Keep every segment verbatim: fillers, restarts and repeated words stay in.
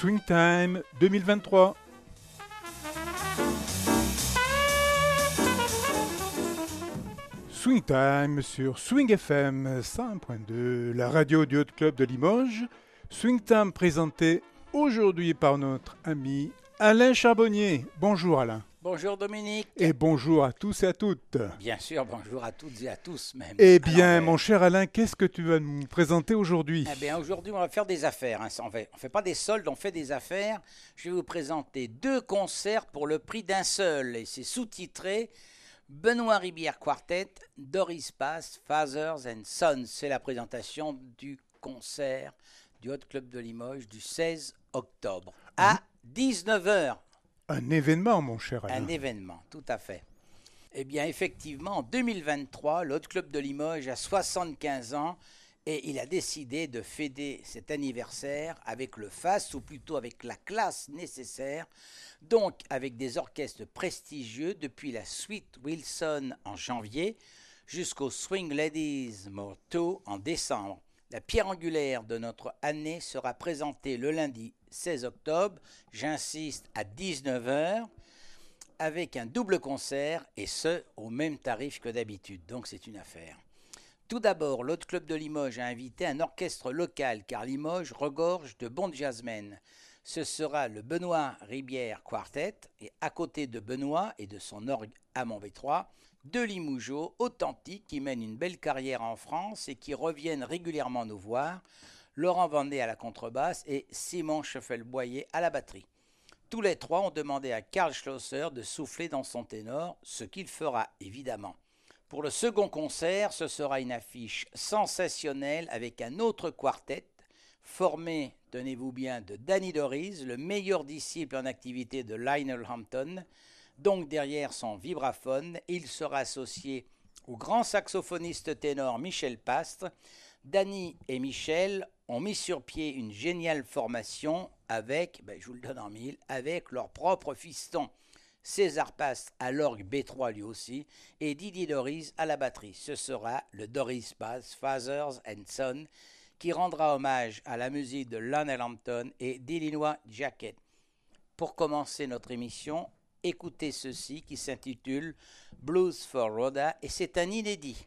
Swing Time deux mille vingt-trois. Swing Time sur Swing F M cent un point deux, la radio du Hot Club de Limoges. Swing Time présenté aujourd'hui par notre ami Alain Charbonnier. Bonjour Alain. Bonjour Dominique. Et bonjour à tous et à toutes. Bien sûr, bonjour à toutes et à tous même. Eh bien, Alors, mon cher Alain, qu'est-ce que tu vas nous présenter aujourd'hui? Eh bien, aujourd'hui, on va faire des affaires. Hein. On ne fait pas des soldes, on fait des affaires. Je vais vous présenter deux concerts pour le prix d'un seul. Et c'est sous-titré Benoît Ribière Quartet, Doris Pass, Fathers and Sons. C'est la présentation du concert du Hot Club de Limoges du seize octobre à dix-neuf heures. Un événement, mon cher Alain. Un événement, tout à fait. Eh bien, effectivement, en deux mille vingt-trois, le Hot Club de Limoges a soixante-quinze ans et il a décidé de fêter cet anniversaire avec le faste, ou plutôt avec la classe nécessaire, donc avec des orchestres prestigieux depuis la Suite Wilson en janvier jusqu'au Swing Ladies Moto en décembre. La pierre angulaire de notre année sera présentée le lundi seize octobre, j'insiste, à dix-neuf heures, avec un double concert, et ce, au même tarif que d'habitude. Donc c'est une affaire. Tout d'abord, l'Hot Club de Limoges a invité un orchestre local, car Limoges regorge de bons jazzmen. Ce sera le Benoît Ribière Quartet, et à côté de Benoît et de son orgue Hammond V trois, deux Limougeaux authentiques qui mènent une belle carrière en France et qui reviennent régulièrement nous voir, Laurent Vendée à la contrebasse et Simon Scheffel-Boyer à la batterie. Tous les trois ont demandé à Karl Schlosser de souffler dans son ténor, ce qu'il fera évidemment. Pour le second concert, ce sera une affiche sensationnelle avec un autre quartet formé, tenez-vous bien, de Danny Doris, le meilleur disciple en activité de Lionel Hampton. Donc derrière son vibraphone, il sera associé au grand saxophoniste ténor Michel Pastre. Danny et Michel ont mis sur pied une géniale formation avec, ben je vous le donne en mille, avec leur propre fiston. César Pastre à l'orgue B trois lui aussi, et Didier Doris à la batterie. Ce sera le Doris Pass Fathers and Sons qui rendra hommage à la musique de Lionel Hampton et d'Illinois Jacquet. Pour commencer notre émission, écoutez ceci qui s'intitule Blues for Rhoda et c'est un inédit.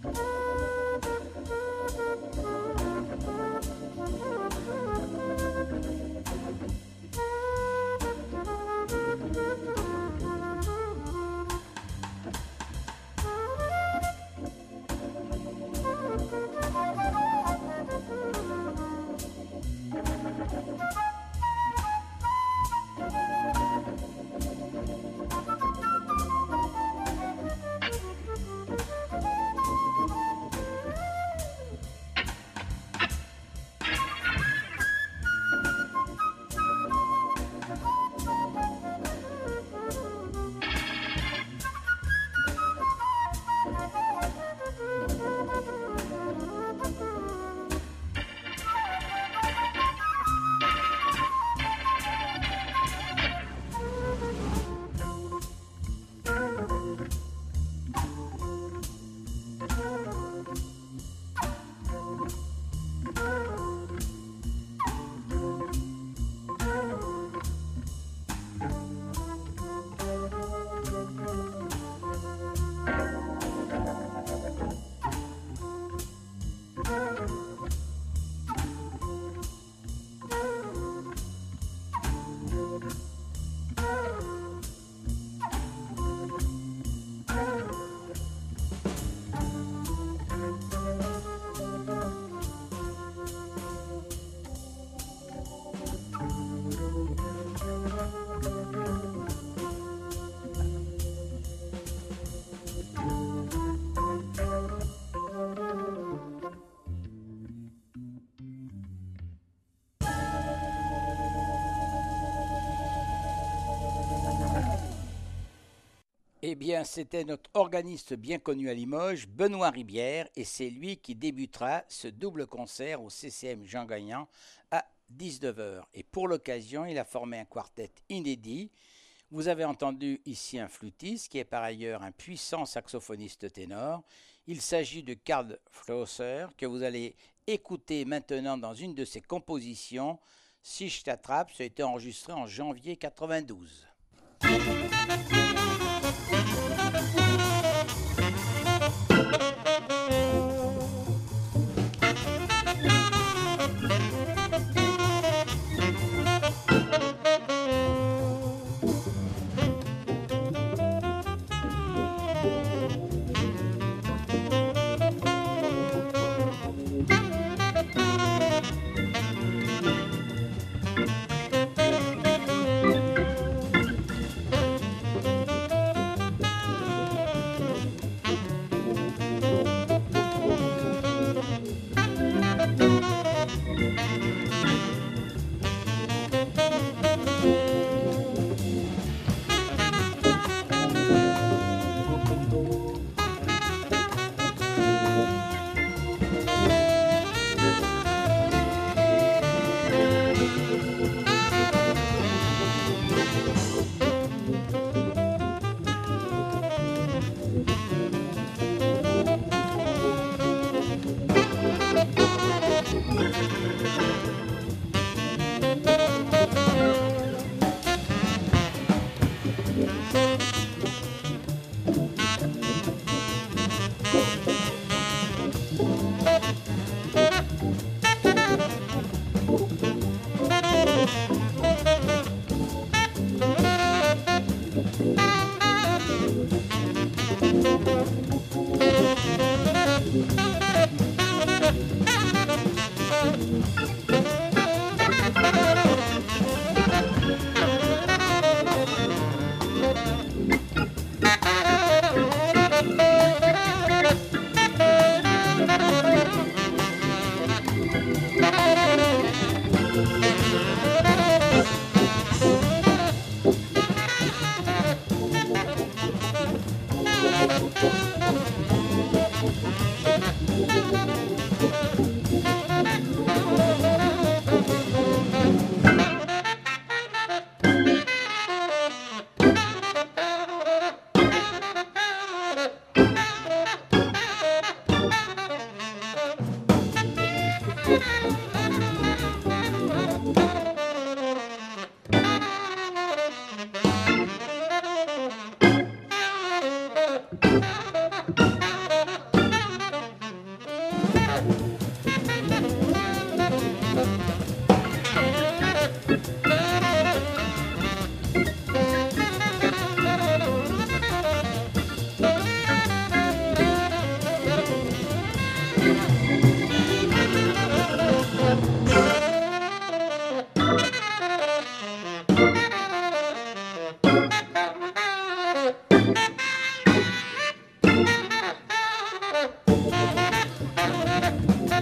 Eh bien, c'était notre organiste bien connu à Limoges, Benoît Ribière, et c'est lui qui débutera ce double concert au C C M Jean Gagnon à dix-neuf heures. Et pour l'occasion, il a formé un quartet inédit. Vous avez entendu ici un flûtiste qui est par ailleurs un puissant saxophoniste ténor. Il s'agit de Karl Flosser que vous allez écouter maintenant dans une de ses compositions. Si je t'attrape, ça a été enregistré en janvier quatre-vingt-douze.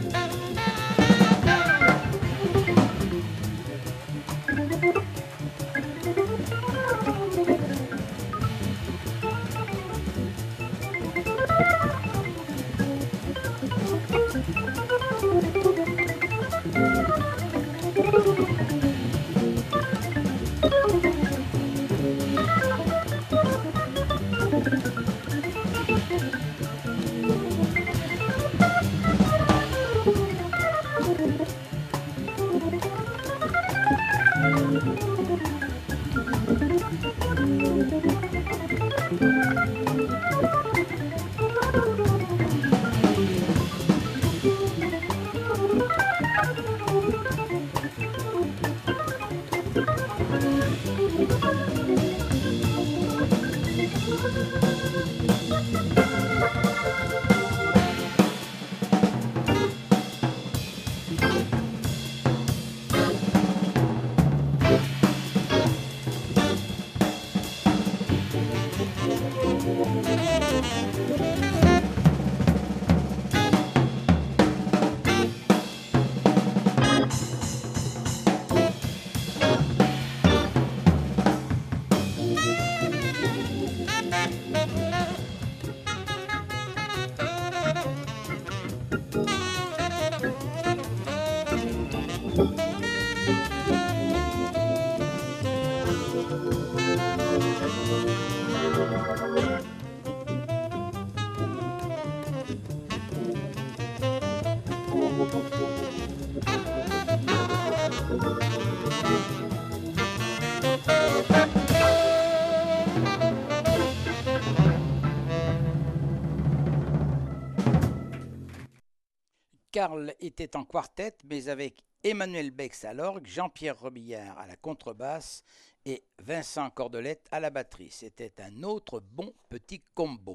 Karl était en quartet, mais avec Emmanuel Bex à l'orgue, Jean-Pierre Robillard à la contrebasse et Vincent Cordelette à la batterie. C'était un autre bon petit combo.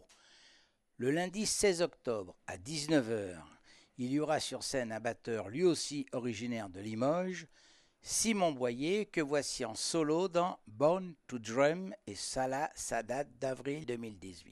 Le lundi seize octobre à dix-neuf heures, il y aura sur scène un batteur lui aussi originaire de Limoges, Simon Boyer, que voici en solo dans Born to Drum et Salah, ça date d'avril deux mille dix-huit.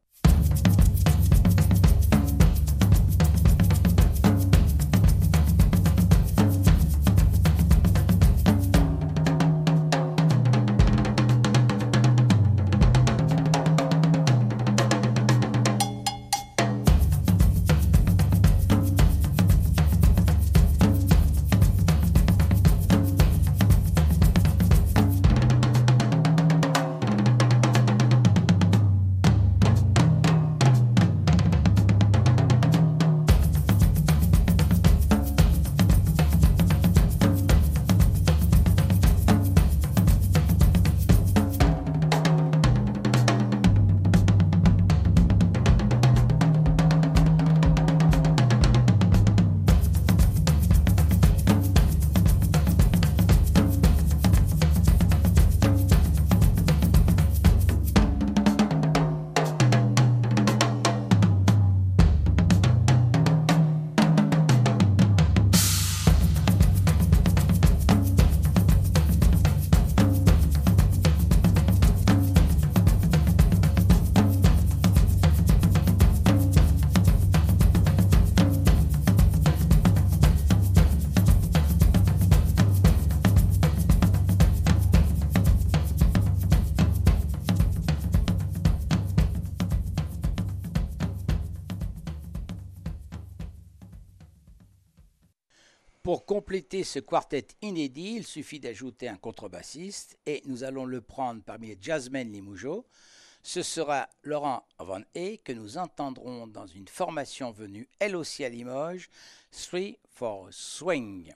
Pour compléter ce quartet inédit, il suffit d'ajouter un contrebassiste et nous allons le prendre parmi les jazzmen limougeaux. Ce sera Laurent Van Hey que nous entendrons dans une formation venue elle aussi à Limoges, Three for Swing.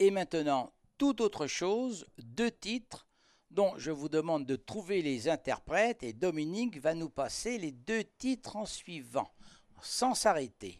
Et maintenant, toute autre chose, deux titres dont je vous demande de trouver les interprètes et Dominique va nous passer les deux titres en suivant, sans s'arrêter.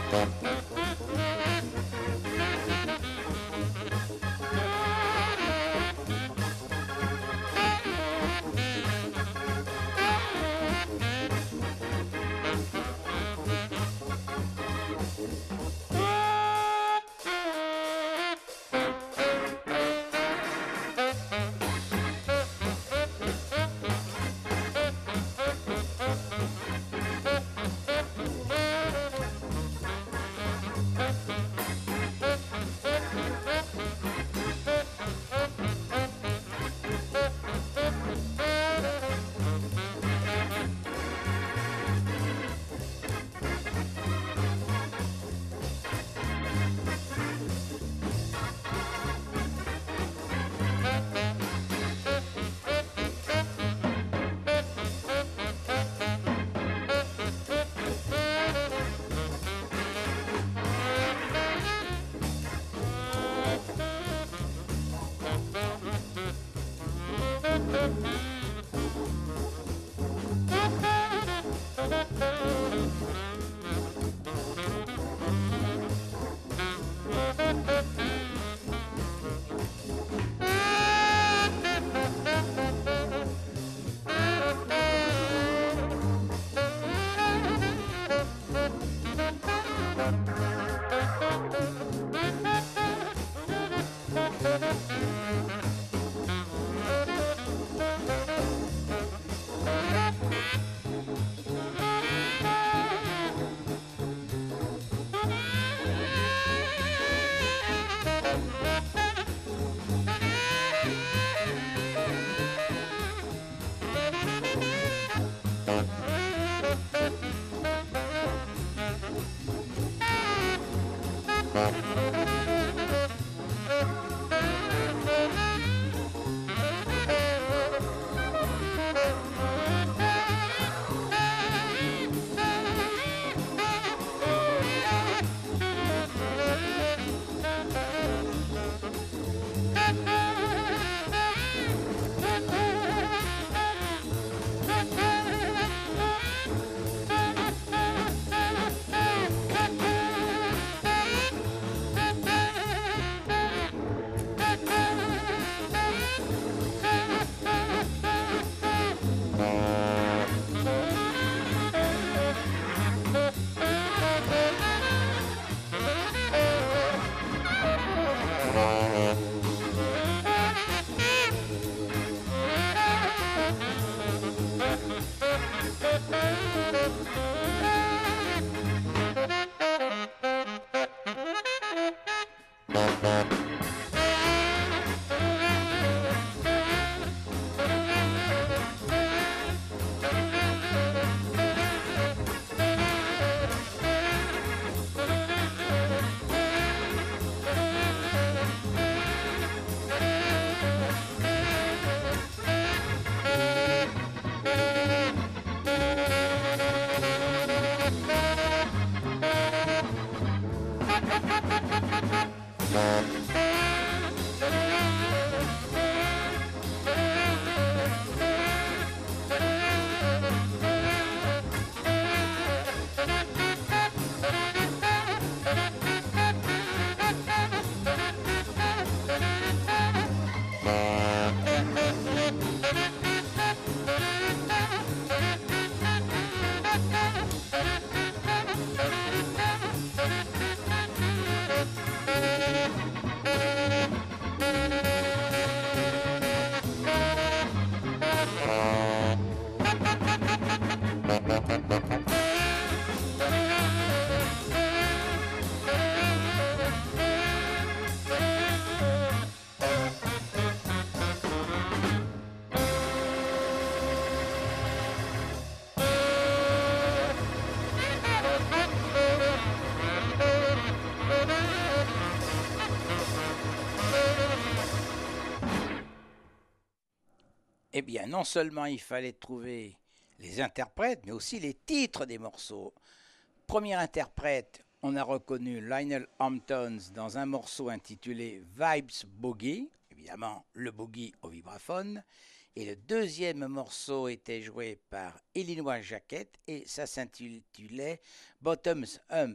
Eh bien, non seulement il fallait trouver les interprètes, mais aussi les titres des morceaux. Premier interprète, on a reconnu Lionel Hamptons dans un morceau intitulé Vibes Boogie, évidemment le boogie au vibraphone. Et le deuxième morceau était joué par Illinois Jacquet et ça s'intitulait Bottoms Up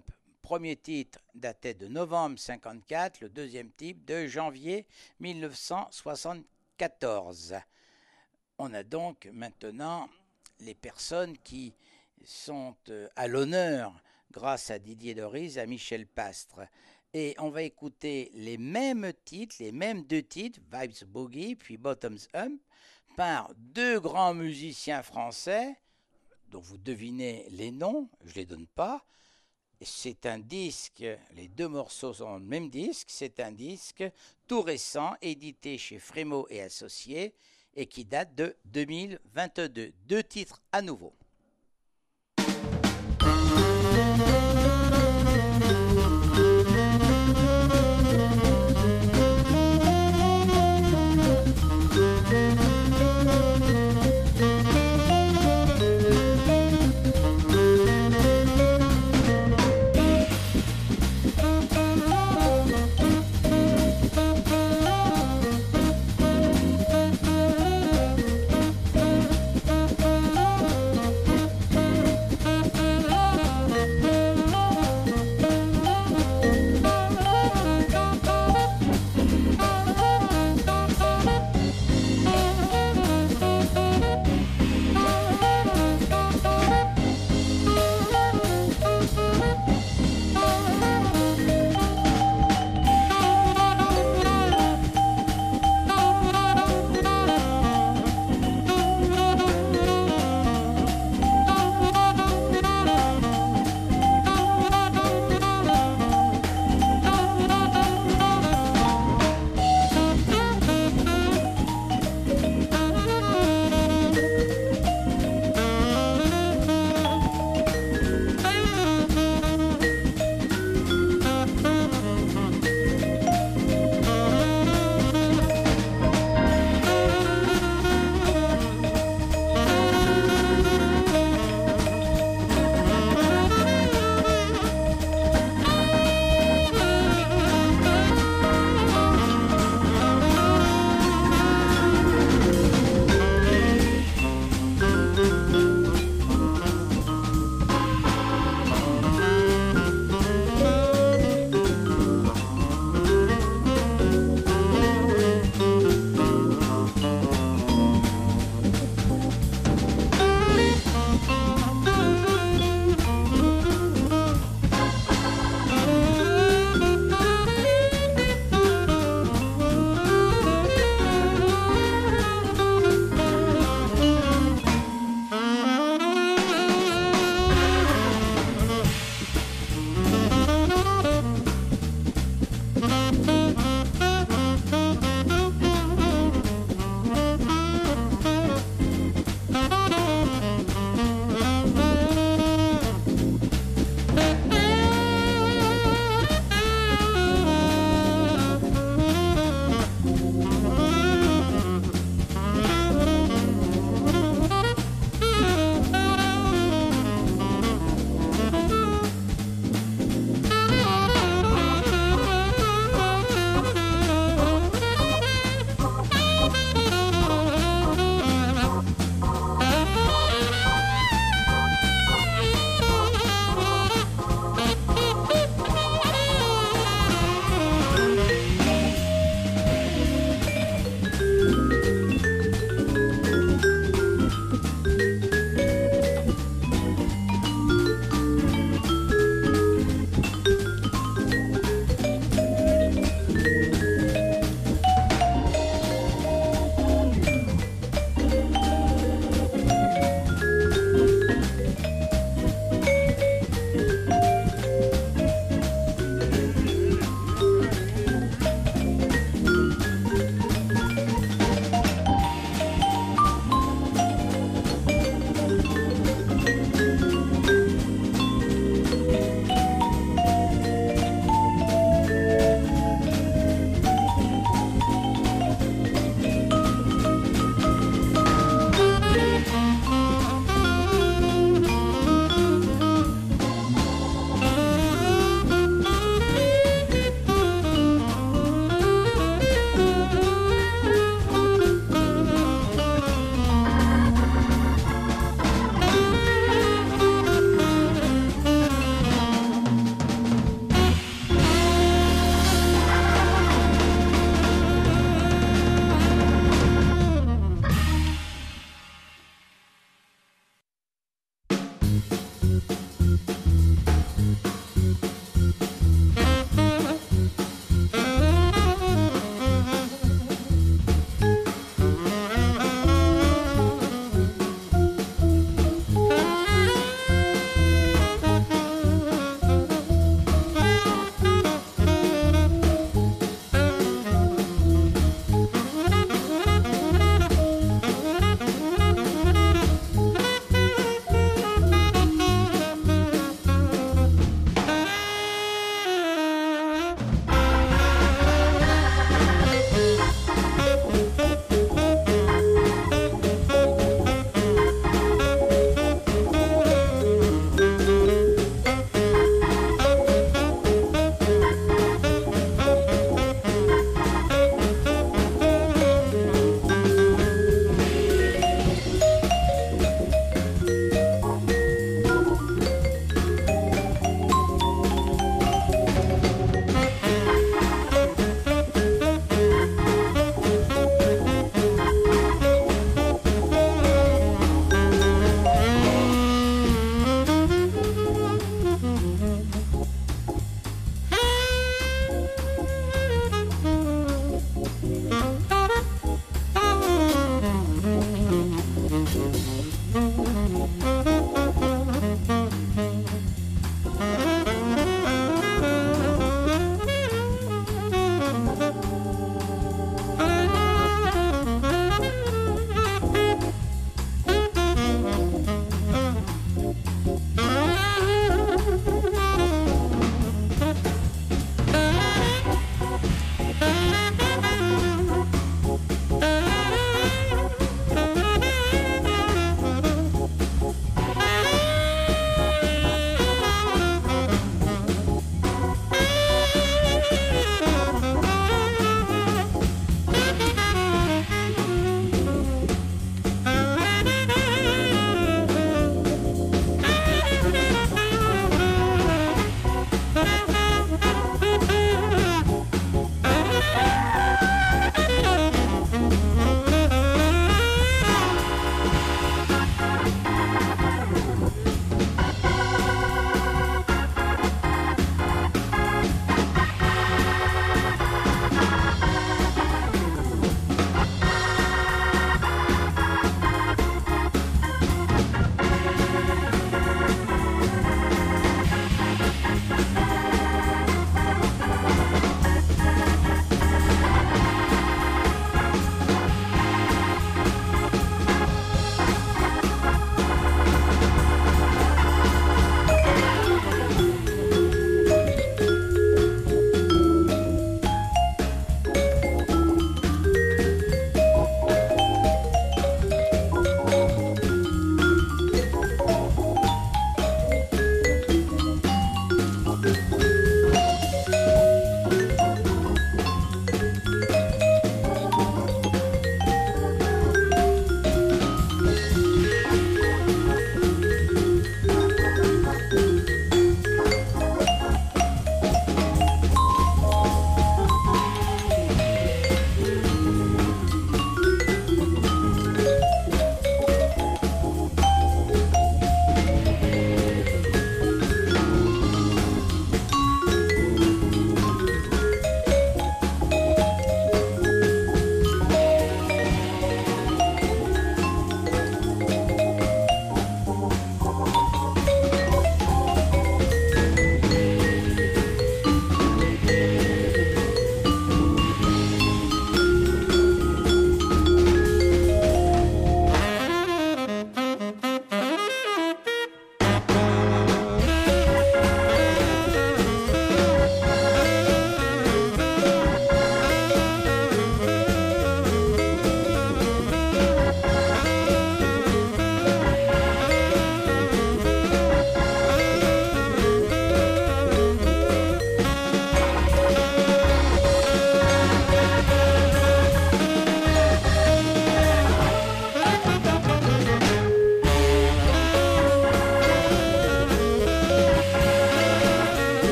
premier titre datait de novembre cinquante-quatre, le deuxième titre de janvier mille neuf cent soixante-quatorze. On a donc maintenant les personnes qui sont à l'honneur grâce à Didier Doris, à Michel Pastre. Et on va écouter les mêmes titres, les mêmes deux titres, Vibes Boogie puis Bottoms Up, par deux grands musiciens français, dont vous devinez les noms, je ne les donne pas. C'est un disque, les deux morceaux sont dans le même disque, c'est un disque tout récent, édité chez Frémaux et Associés, et qui date de deux mille vingt-deux. Deux titres à nouveau.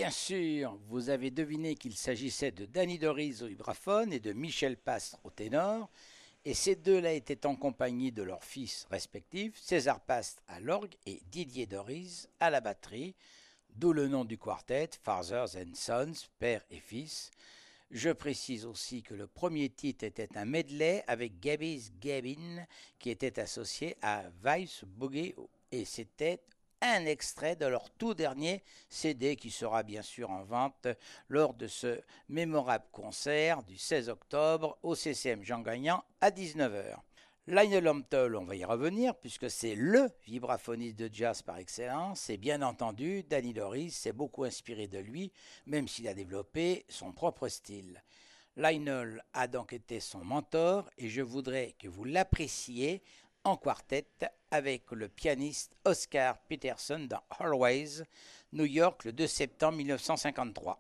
Bien sûr, vous avez deviné qu'il s'agissait de Danny Doris au vibraphone et de Michel Pastre au ténor, et ces deux-là étaient en compagnie de leurs fils respectifs, César Pastre à l'orgue et Didier Doris à la batterie, d'où le nom du quartet, Fathers and Sons, père et fils. Je précise aussi que le premier titre était un medley avec Gabby's Gabbin qui était associé à Vice Boogie et c'était un extrait de leur tout dernier C D qui sera bien sûr en vente lors de ce mémorable concert du seize octobre au C C M Jean Gagnon à dix-neuf heures. Lionel Hampton, on va y revenir puisque c'est le vibraphoniste de jazz par excellence et bien entendu Danny Doris s'est beaucoup inspiré de lui même s'il a développé son propre style. Lionel a donc été son mentor et je voudrais que vous l'appréciez en quartet avec le pianiste Oscar Peterson dans Always, New York le deux septembre mille neuf cent cinquante-trois.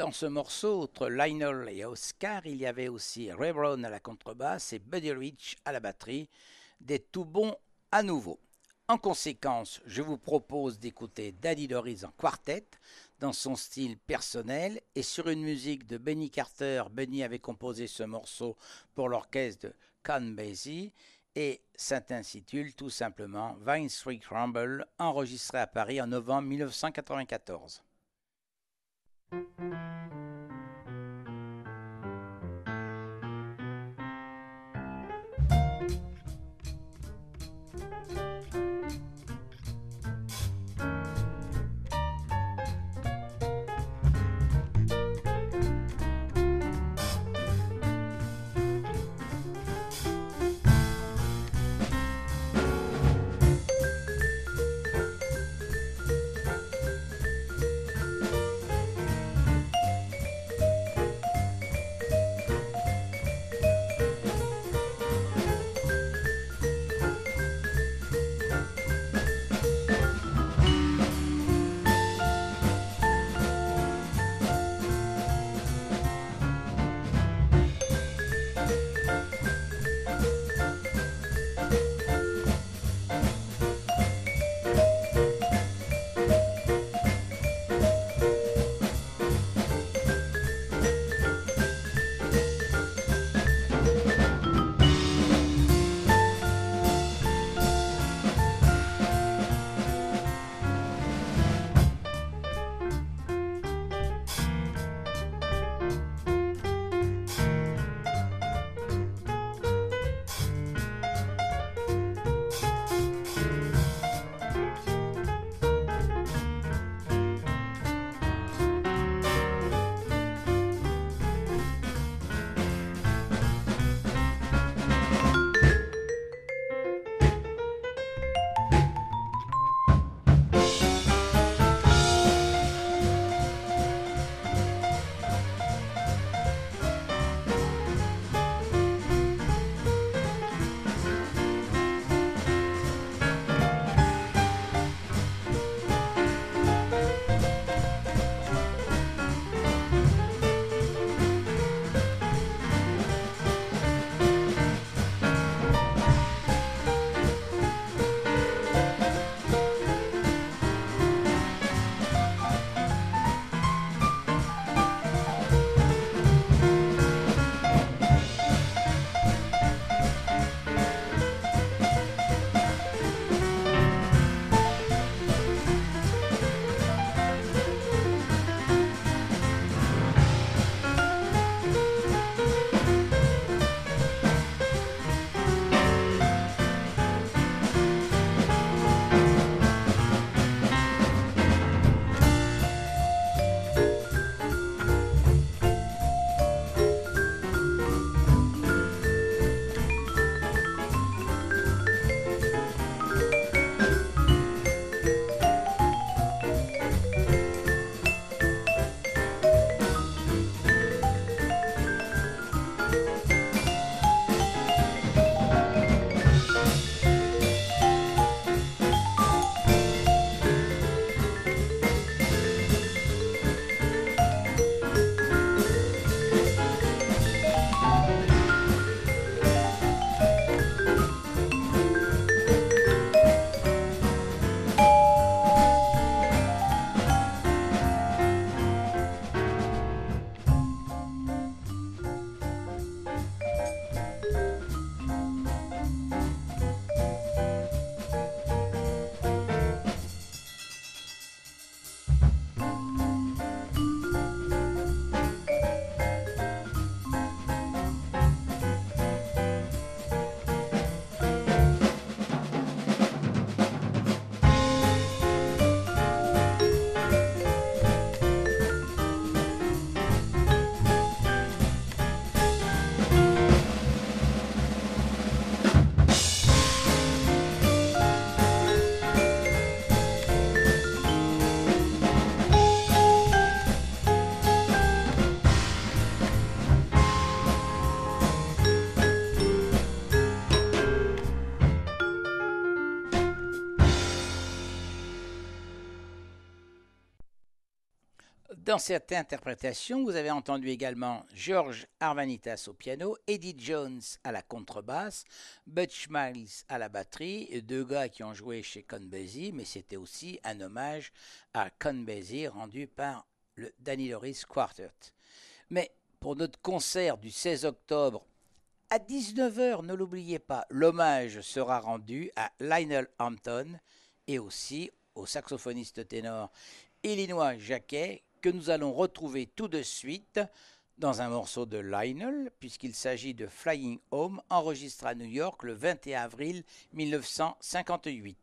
dans ce morceau, outre Lionel et Oscar, il y avait aussi Ray Brown à la contrebasse et Buddy Rich à la batterie, des tout bons à nouveau. En conséquence, je vous propose d'écouter Daddy Doris en quartet, dans son style personnel, et sur une musique de Benny Carter. Benny avait composé ce morceau pour l'orchestre de Count Basie, et s'intitule tout simplement Vine Street Rumble, enregistré à Paris en novembre mille neuf cent quatre-vingt-quatorze. Dans cette interprétation, vous avez entendu également George Arvanitas au piano, Eddie Jones à la contrebasse, Butch Miles à la batterie, deux gars qui ont joué chez Count Basie, mais c'était aussi un hommage à Count Basie rendu par le Danny Loris Quartet. Mais pour notre concert du seize octobre, à dix-neuf heures, ne l'oubliez pas, l'hommage sera rendu à Lionel Hampton et aussi au saxophoniste ténor Illinois Jacquet, que nous allons retrouver tout de suite dans un morceau de Lionel, puisqu'il s'agit de Flying Home, enregistré à New York le vingt et un avril mille neuf cent cinquante-huit.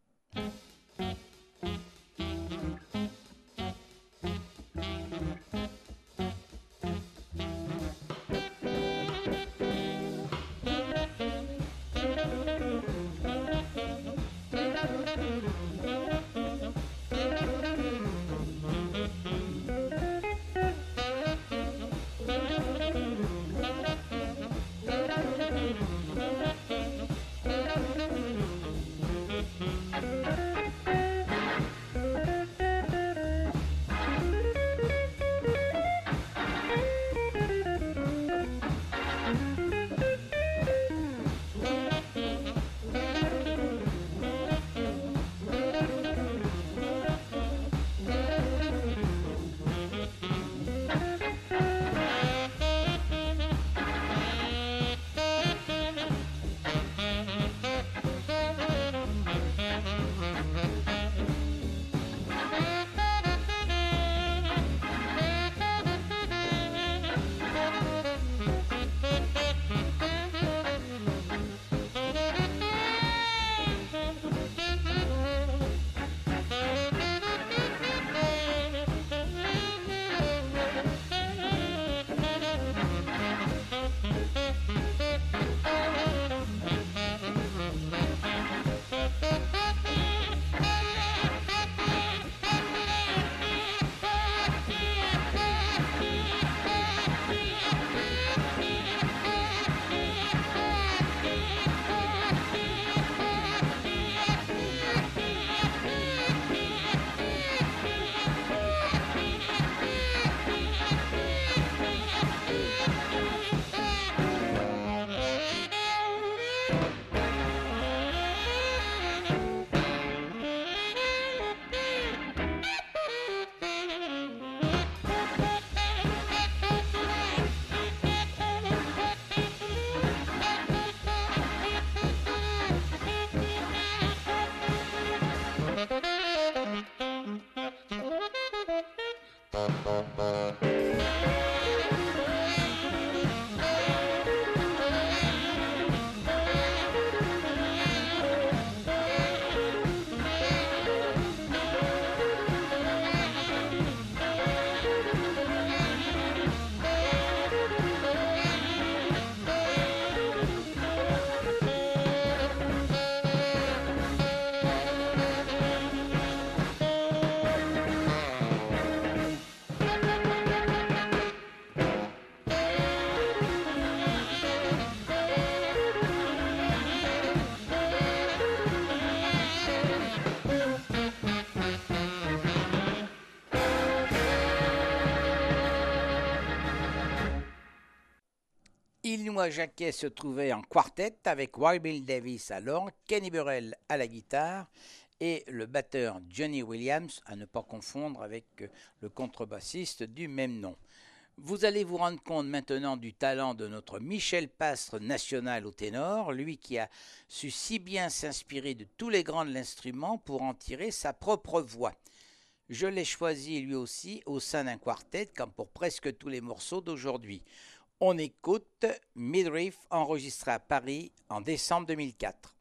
Illinois Jacquet se trouvait en quartet avec Wild Bill Davis à l'orgue, Kenny Burrell à la guitare et le batteur Johnny Williams, à ne pas confondre avec le contrebassiste du même nom. Vous allez vous rendre compte maintenant du talent de notre Michel Pastre national au ténor, lui qui a su si bien s'inspirer de tous les grands de l'instrument pour en tirer sa propre voix. Je l'ai choisi lui aussi au sein d'un quartet, comme pour presque tous les morceaux d'aujourd'hui. On écoute Midriff, enregistré à Paris en décembre deux mille quatre.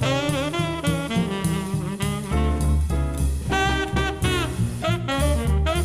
Thank you.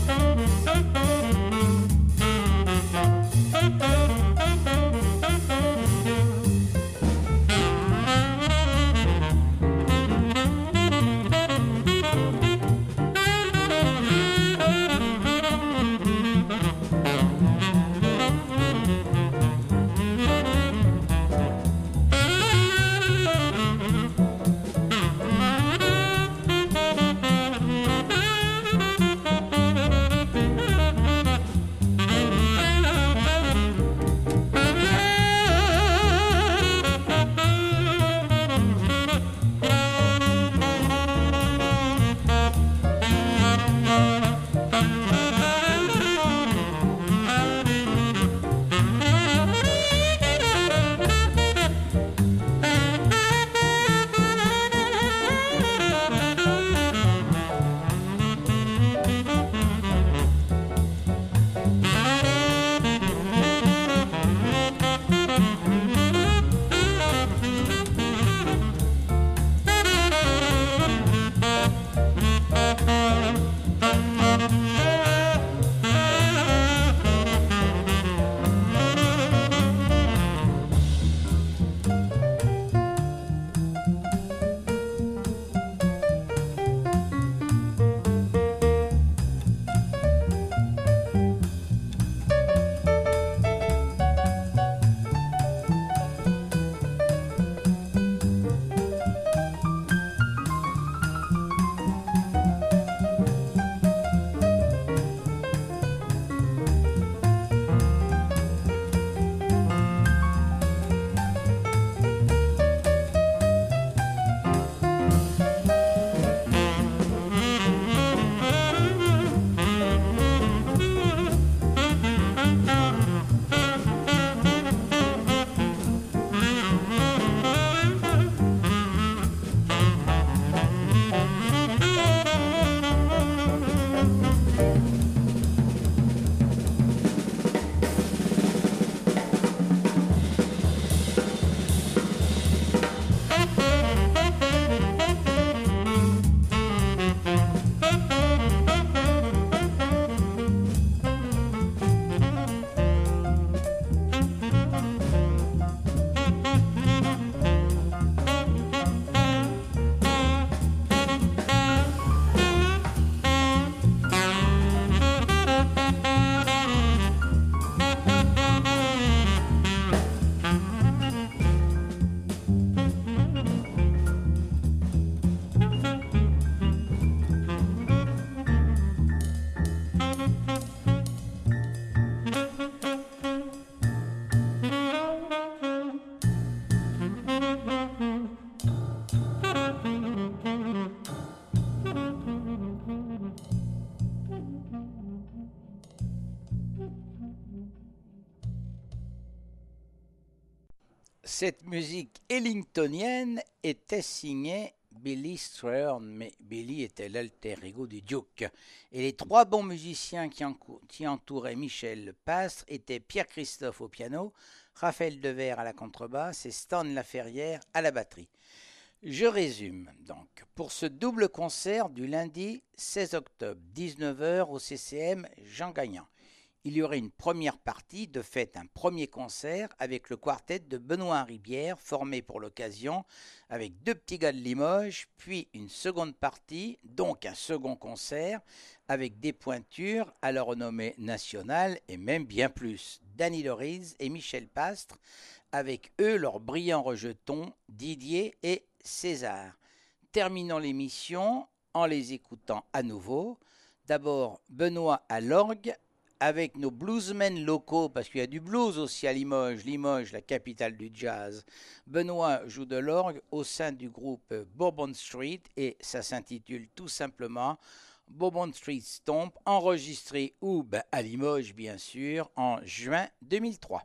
Cette musique ellingtonienne était signée Billy Strayhorn, mais Billy était l'alter ego du Duke. Et les trois bons musiciens qui, encou- qui entouraient Michel Pastre étaient Pierre-Christophe au piano, Raphaël Devers à la contrebasse et Stan Laferrière à la batterie. Je résume donc. Pour ce double concert du lundi seize octobre, dix-neuf heures au C C M Jean Gagnan, il y aurait une première partie, de fait un premier concert avec le quartet de Benoît Ribière, formé pour l'occasion avec deux petits gars de Limoges, puis une seconde partie, donc un second concert, avec des pointures à la renommée nationale et même bien plus, Danny Loriz et Michel Pastre, avec eux leurs brillants rejetons Didier et César. Terminons l'émission en les écoutant à nouveau. D'abord Benoît à l'orgue, avec nos bluesmen locaux, parce qu'il y a du blues aussi à Limoges, Limoges, la capitale du jazz. Benoît joue de l'orgue au sein du groupe Bourbon Street et ça s'intitule tout simplement Bourbon Street Stomp, enregistré où ben, à Limoges bien sûr, en juin deux mille trois.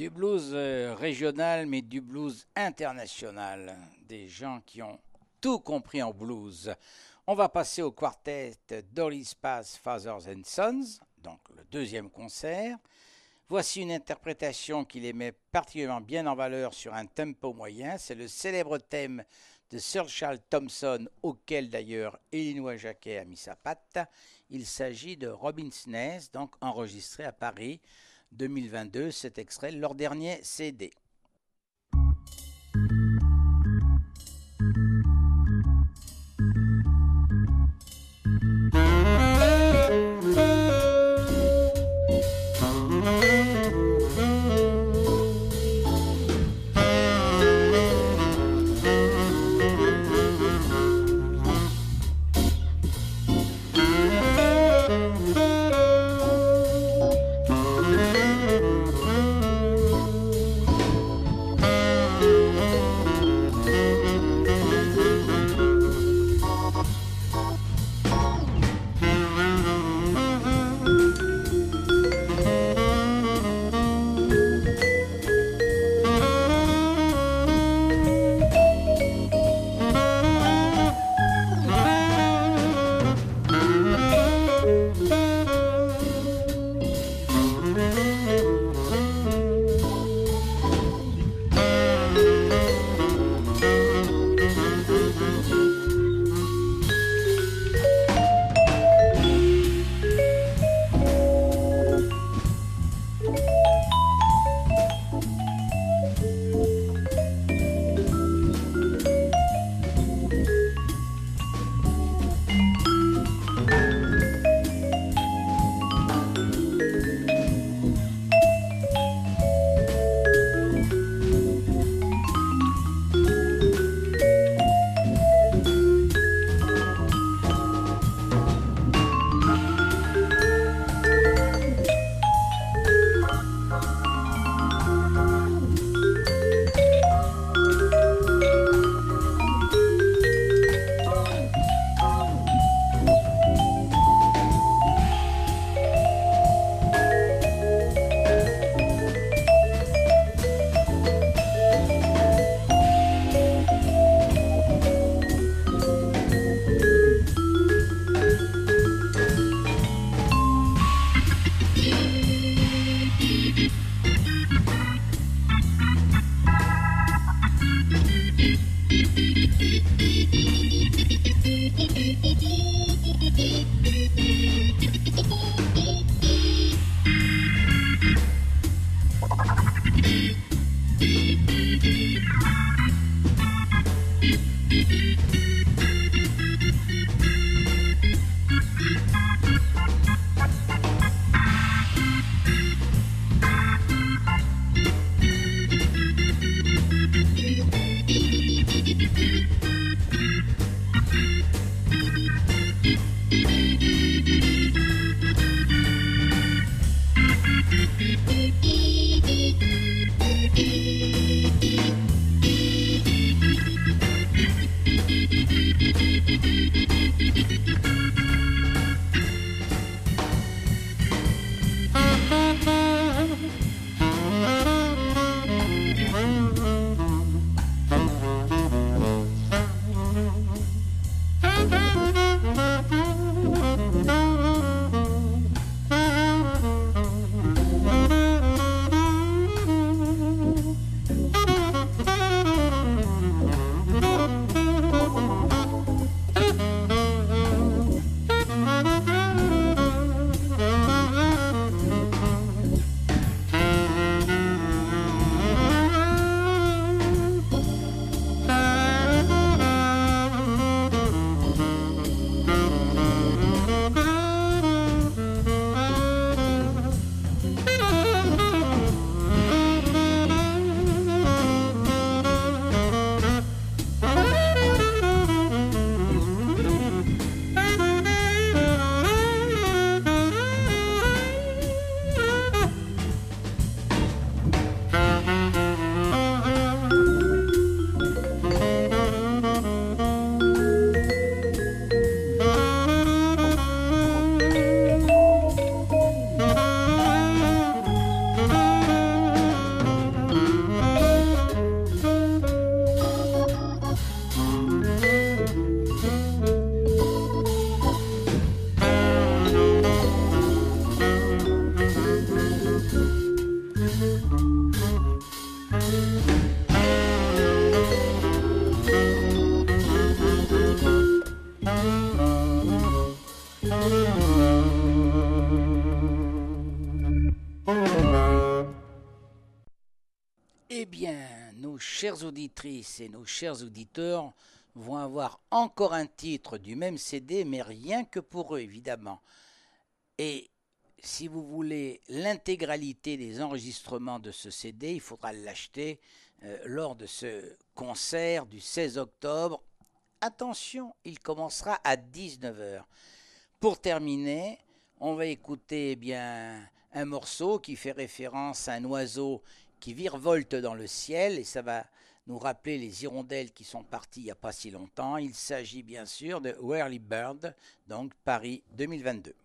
Du blues euh, régional, mais du blues international. Des gens qui ont tout compris en blues. On va passer au quartet Dolly Spaz Fathers and Sons, donc le deuxième concert. Voici une interprétation qui les met particulièrement bien en valeur sur un tempo moyen. C'est le célèbre thème de Sir Charles Thompson, auquel d'ailleurs Elinor Jacquet a mis sa patte. Il s'agit de Robin's Nest, donc enregistré à Paris deux mille vingt-deux, cet extrait, leur dernier C D. Thank you. Eh bien, nos chères auditrices et nos chers auditeurs vont avoir encore un titre du même C D, mais rien que pour eux, évidemment. Et si vous voulez l'intégralité des enregistrements de ce C D, il faudra l'acheter euh, lors de ce concert du seize octobre. Attention, il commencera à dix-neuf heures. Pour terminer, on va écouter eh bien, un morceau qui fait référence à un oiseau qui virevolte dans le ciel, et ça va nous rappeler les hirondelles qui sont parties il n'y a pas si longtemps. Il s'agit bien sûr de Whirly Bird, donc Paris deux mille vingt-deux.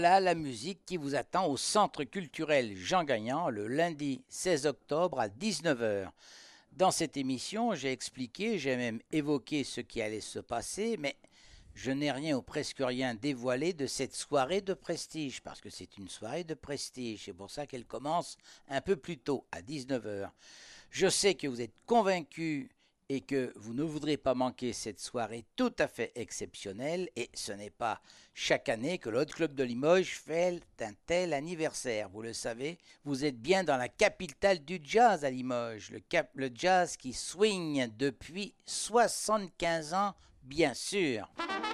voilà la musique qui vous attend au Centre culturel Jean Gagnant le lundi seize octobre à dix-neuf heures. Dans cette émission, j'ai expliqué, j'ai même évoqué ce qui allait se passer, mais je n'ai rien ou presque rien dévoilé de cette soirée de prestige, parce que c'est une soirée de prestige. C'est pour ça qu'elle commence un peu plus tôt, à dix-neuf heures. Je sais que vous êtes convaincus et que vous ne voudrez pas manquer cette soirée tout à fait exceptionnelle. Et ce n'est pas chaque année que l'Hôte Club de Limoges fait un tel anniversaire. Vous le savez, vous êtes bien dans la capitale du jazz à Limoges, le, cap- le jazz qui swing depuis soixante-quinze ans, bien sûr.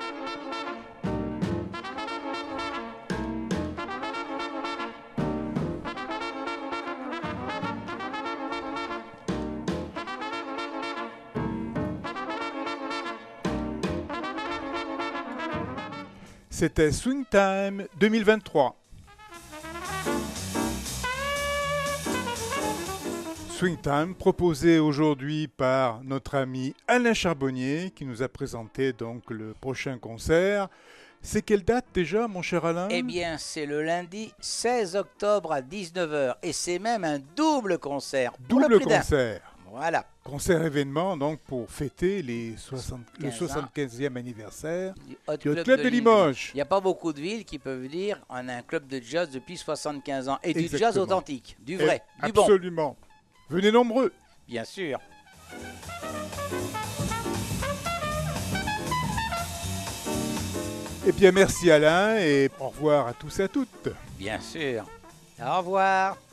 C'était Swing Time deux mille vingt-trois. Swing Time proposé aujourd'hui par notre ami Alain Charbonnier qui nous a présenté donc le prochain concert. C'est quelle date déjà, mon cher Alain? Eh bien, c'est le lundi seize octobre à dix-neuf heures et c'est même un double concert. Double concert. Voilà. Concert événement donc pour fêter les soixante, le soixante-quinzième anniversaire du Hot du Hot Club, Club de de Limoges. Il n'y a pas beaucoup de villes qui peuvent dire on a un club de jazz depuis soixante-quinze ans. Et du Exactement. jazz authentique, du vrai, Et du bon. Absolument. Venez nombreux. Bien sûr. Eh bien merci Alain et au revoir à tous et à toutes. Bien sûr. Au revoir.